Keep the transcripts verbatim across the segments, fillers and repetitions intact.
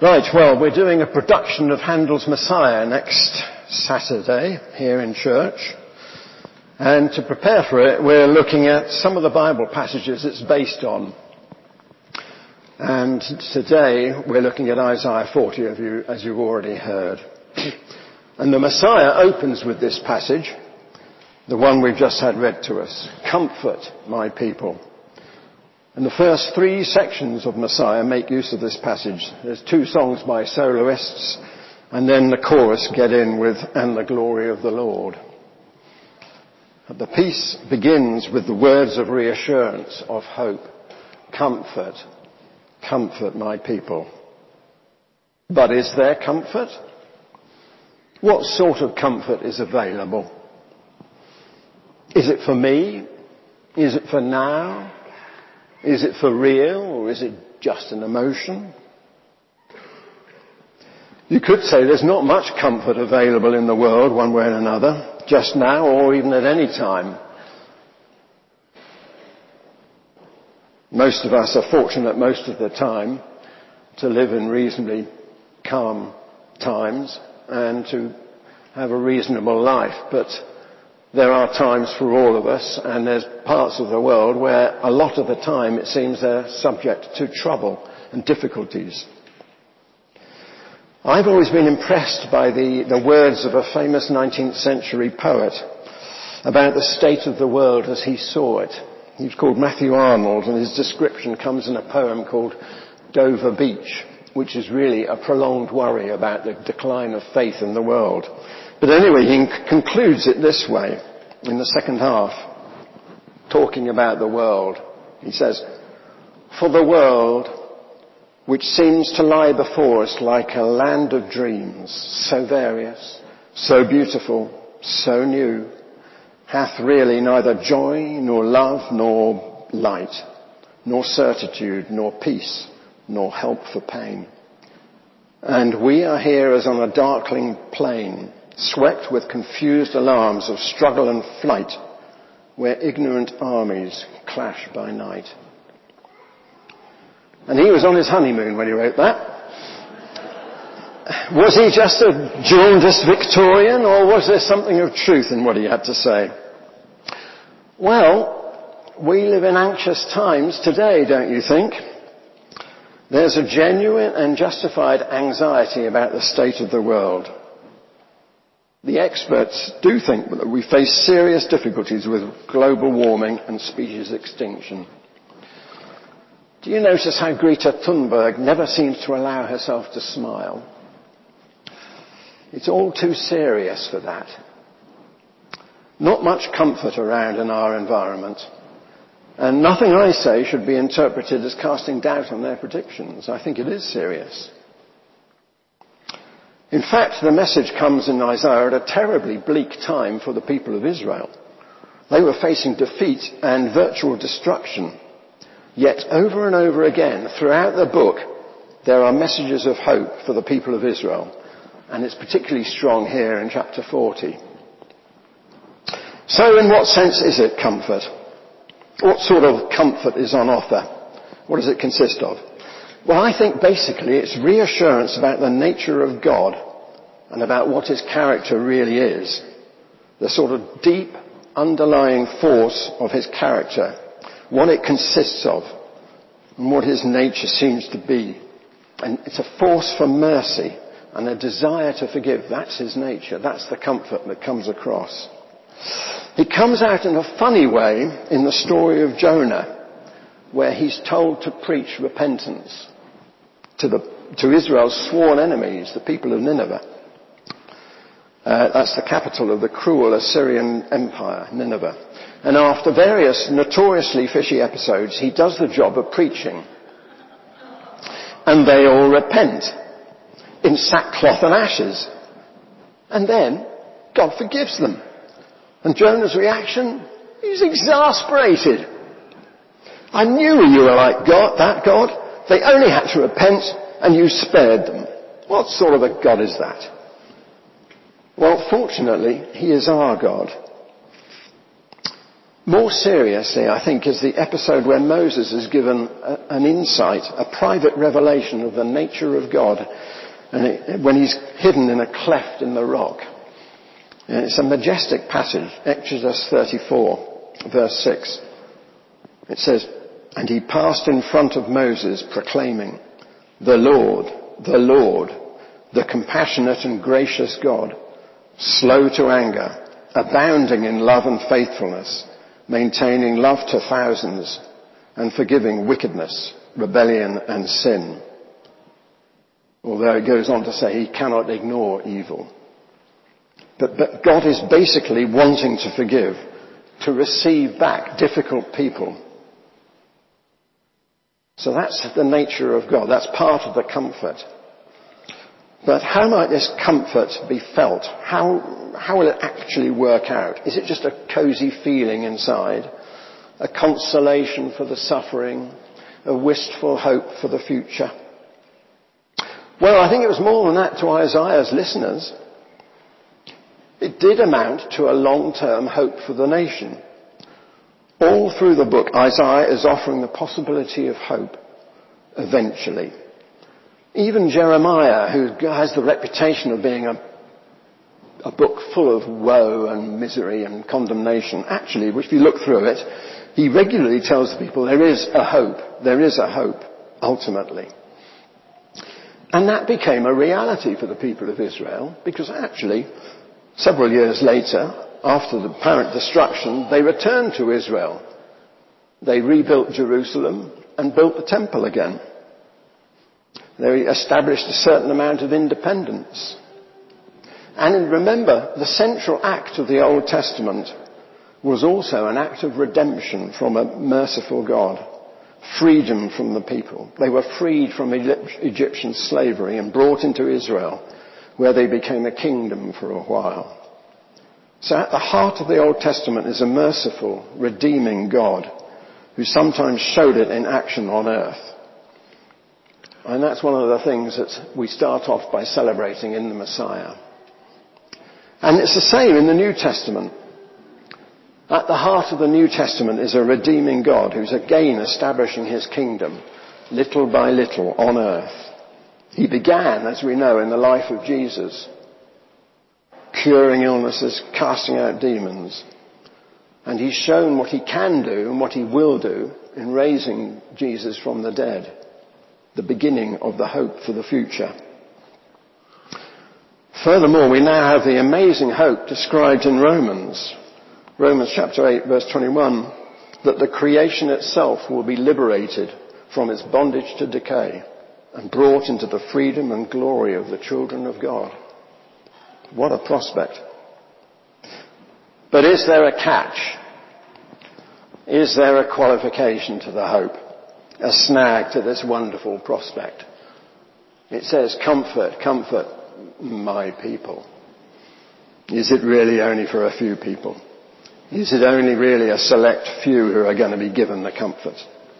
Right, well, we're doing a production of Handel's Messiah next Saturday here in church. And to prepare for it, we're looking at some of the Bible passages it's based on. And today, we're looking at Isaiah forty, of you, as you've already heard. And the Messiah opens with this passage, the one we've just had read to us. Comfort my people. And the first three sections of Messiah make use of this passage. There's two songs by soloists, and then the chorus get in with, and the glory of the Lord. The piece begins with the words of reassurance, of hope. Comfort, comfort my people. But is there comfort? What sort of comfort is available? Is it for me? Is it for now? Is it for real, or is it just an emotion? You could say there's not much comfort available in the world one way or another, just now or even at any time. Most of us are fortunate most of the time to live in reasonably calm times and to have a reasonable life, but there are times for all of us, and there's parts of the world where a lot of the time it seems they're subject to trouble and difficulties. I've always been impressed by the, the words of a famous nineteenth century poet about the state of the world as he saw it. He's called Matthew Arnold, and his description comes in a poem called Dover Beach, which is really a prolonged worry about the decline of faith in the world. But anyway, he concludes it this way in the second half, talking about the world. He says, "For the world, which seems to lie before us like a land of dreams, so various, so beautiful, so new, hath really neither joy, nor love, nor light, nor certitude, nor peace, nor help for pain. And we are here as on a darkling plain, swept with confused alarms of struggle and flight, where ignorant armies clash by night." And he was on his honeymoon when he wrote that. Was he just a jaundiced Victorian, or was there something of truth in what he had to say? Well, we live in anxious times today, don't you think? There's a genuine and justified anxiety about the state of the world. The experts do think that we face serious difficulties with global warming and species extinction. Do you notice how Greta Thunberg never seems to allow herself to smile? It's all too serious for that. Not much comfort around in our environment. And nothing I say should be interpreted as casting doubt on their predictions. I think it is serious. In fact, the message comes in Isaiah at a terribly bleak time for the people of Israel. They were facing defeat and virtual destruction. Yet over and over again, throughout the book, there are messages of hope for the people of Israel. And it's particularly strong here in chapter forty. So in what sense is it comfort? What sort of comfort is on offer? What does it consist of? Well, I think basically it's reassurance about the nature of God and about what his character really is. The sort of deep underlying force of his character, what it consists of, and what his nature seems to be. And it's a force for mercy and a desire to forgive. That's his nature. That's the comfort that comes across. It comes out in a funny way in the story of Jonah, where he's told to preach repentance to the to Israel's sworn enemies, the people of Nineveh. Uh, that's the capital of the cruel Assyrian Empire, Nineveh. And after various notoriously fishy episodes, he does the job of preaching. And they all repent in sackcloth and ashes. And then God forgives them. And Jonah's reaction? He's exasperated. I knew you were like God, that God. They only had to repent and you spared them. What sort of a God is that? Well, fortunately, he is our God. More seriously, I think, is the episode where Moses is given a, an insight, a private revelation of the nature of God, and it, when he's hidden in a cleft in the rock. And it's a majestic passage, Exodus thirty-four, verse six. It says, "And he passed in front of Moses, proclaiming, 'The Lord, the Lord, the compassionate and gracious God, slow to anger, abounding in love and faithfulness, maintaining love to thousands, and forgiving wickedness, rebellion and sin.'" Although it goes on to say he cannot ignore evil. But, but God is basically wanting to forgive, to receive back difficult people. So that's the nature of God. That's part of the comfort. But how might this comfort be felt? How, how will it actually work out? Is it just a cosy feeling inside? A consolation for the suffering? A wistful hope for the future? Well, I think it was more than that to Isaiah's listeners. It did amount to a long-term hope for the nation. All through the book, Isaiah is offering the possibility of hope, eventually. Even Jeremiah, who has the reputation of being a, a book full of woe and misery and condemnation, actually, if you look through it, he regularly tells the people there is a hope, there is a hope, ultimately. And that became a reality for the people of Israel, because actually, several years later, after the apparent destruction, they returned to Israel. They rebuilt Jerusalem and built the temple again. They established a certain amount of independence. And remember, the central act of the Old Testament was also an act of redemption from a merciful God. Freedom from the people. They were freed from Egyptian slavery and brought into Israel, where they became a kingdom for a while. So at the heart of the Old Testament is a merciful, redeeming God who sometimes showed it in action on earth. And that's one of the things that we start off by celebrating in the Messiah. And it's the same in the New Testament. At the heart of the New Testament is a redeeming God who's again establishing his kingdom, little by little, on earth. He began, as we know, in the life of Jesus, curing illnesses, casting out demons. And he's shown what he can do and what he will do in raising Jesus from the dead, the beginning of the hope for the future. Furthermore, we now have the amazing hope described in Romans. Romans chapter eight, verse twenty-one, that the creation itself will be liberated from its bondage to decay and brought into the freedom and glory of the children of God. What a prospect. But is there a catch? Is there a qualification to the hope? A snag to this wonderful prospect? It says, comfort, comfort my people. Is it really only for a few people? Is it only really a select few who are going to be given the comfort?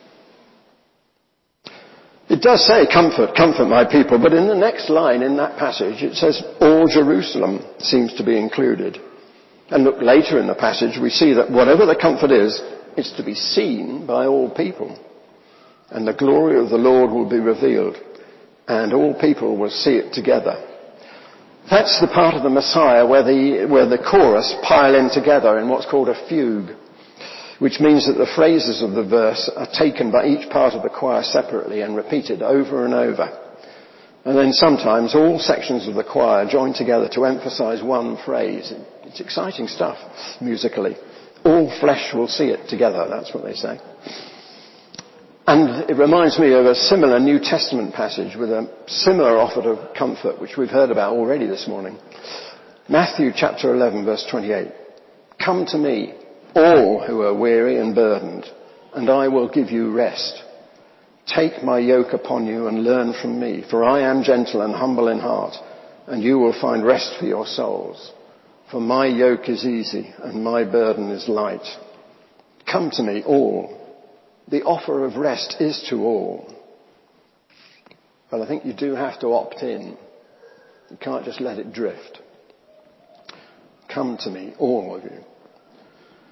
It does say, comfort, comfort my people, but in the next line in that passage it says, all Jerusalem seems to be included. And look, later in the passage we see that whatever the comfort is, it's to be seen by all people. And the glory of the Lord will be revealed, and all people will see it together. That's the part of the Messiah where the, where the chorus pile in together in what's called a fugue, which means that the phrases of the verse are taken by each part of the choir separately and repeated over and over. And then sometimes all sections of the choir join together to emphasize one phrase. It's exciting stuff, musically. All flesh will see it together, that's what they say. And it reminds me of a similar New Testament passage with a similar offer of comfort, which we've heard about already this morning. Matthew chapter eleven, verse twenty-eight. Come to me, all who are weary and burdened, and I will give you rest. Take my yoke upon you and learn from me, for I am gentle and humble in heart, and you will find rest for your souls. For my yoke is easy and my burden is light. Come to me, all. The offer of rest is to all. But I think you do have to opt in. You can't just let it drift. Come to me, all of you.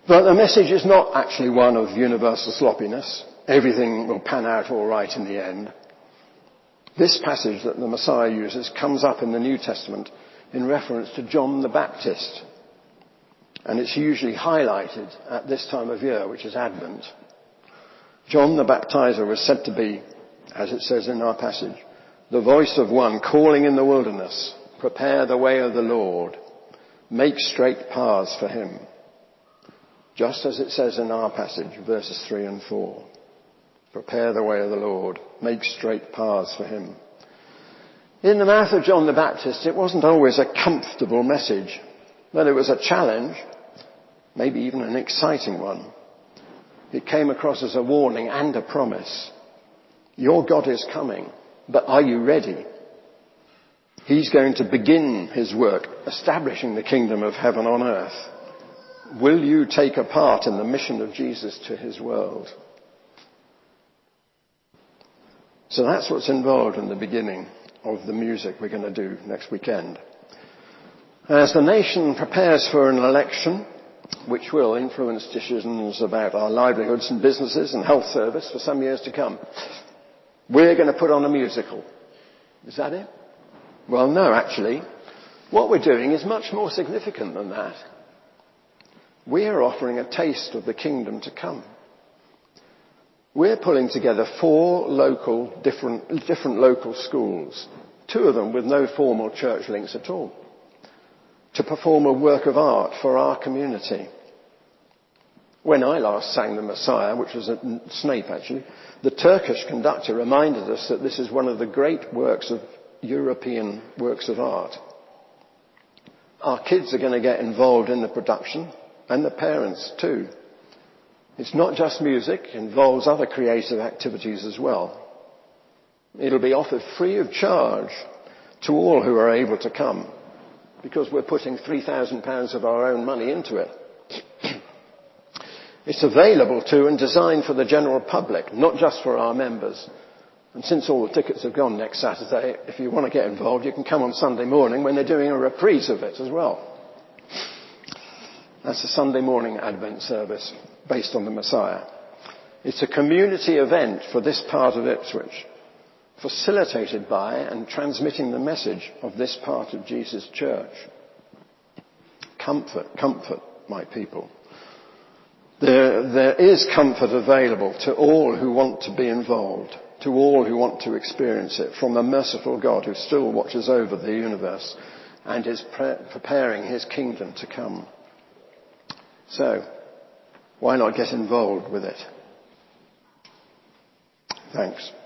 But the message is not actually one of universal sloppiness. Everything will pan out all right in the end. This passage that the Messiah uses comes up in the New Testament in reference to John the Baptist. And it's usually highlighted at this time of year, which is Advent. John the Baptizer was said to be, as it says in our passage, the voice of one calling in the wilderness, prepare the way of the Lord, make straight paths for him. Just as it says in our passage, verses three and four. Prepare the way of the Lord, make straight paths for him. In the mouth of John the Baptist, it wasn't always a comfortable message, but it was a challenge, maybe even an exciting one. It came across as a warning and a promise. Your God is coming, but are you ready? He's going to begin his work, establishing the kingdom of heaven on earth. Will you take a part in the mission of Jesus to his world? So that's what's involved in the beginning of the music we're going to do next weekend. As the nation prepares for an election, which will influence decisions about our livelihoods and businesses and health service for some years to come, we're going to put on a musical. Is that it? Well, no, actually. What we're doing is much more significant than that. We're offering a taste of the kingdom to come. We're pulling together four local, different, different local schools, two of them with no formal church links at all, to perform a work of art for our community. When I last sang the Messiah, which was at Snape actually, the Turkish conductor reminded us that this is one of the great works of European works of art. Our kids are going to get involved in the production, and the parents too. It's not just music, it involves other creative activities as well. It'll be offered free of charge to all who are able to come, because we're putting three thousand pounds of our own money into it. It's available to and designed for the general public, not just for our members. And since all the tickets have gone next Saturday, if you want to get involved, you can come on Sunday morning when they're doing a reprise of it as well. That's a Sunday morning Advent service based on the Messiah. It's a community event for this part of Ipswich, facilitated by and transmitting the message of this part of Jesus' church. Comfort, comfort, my people. There, there is comfort available to all who want to be involved, to all who want to experience it, from a merciful God who still watches over the universe and is pre- preparing his kingdom to come. So, why not get involved with it? Thanks.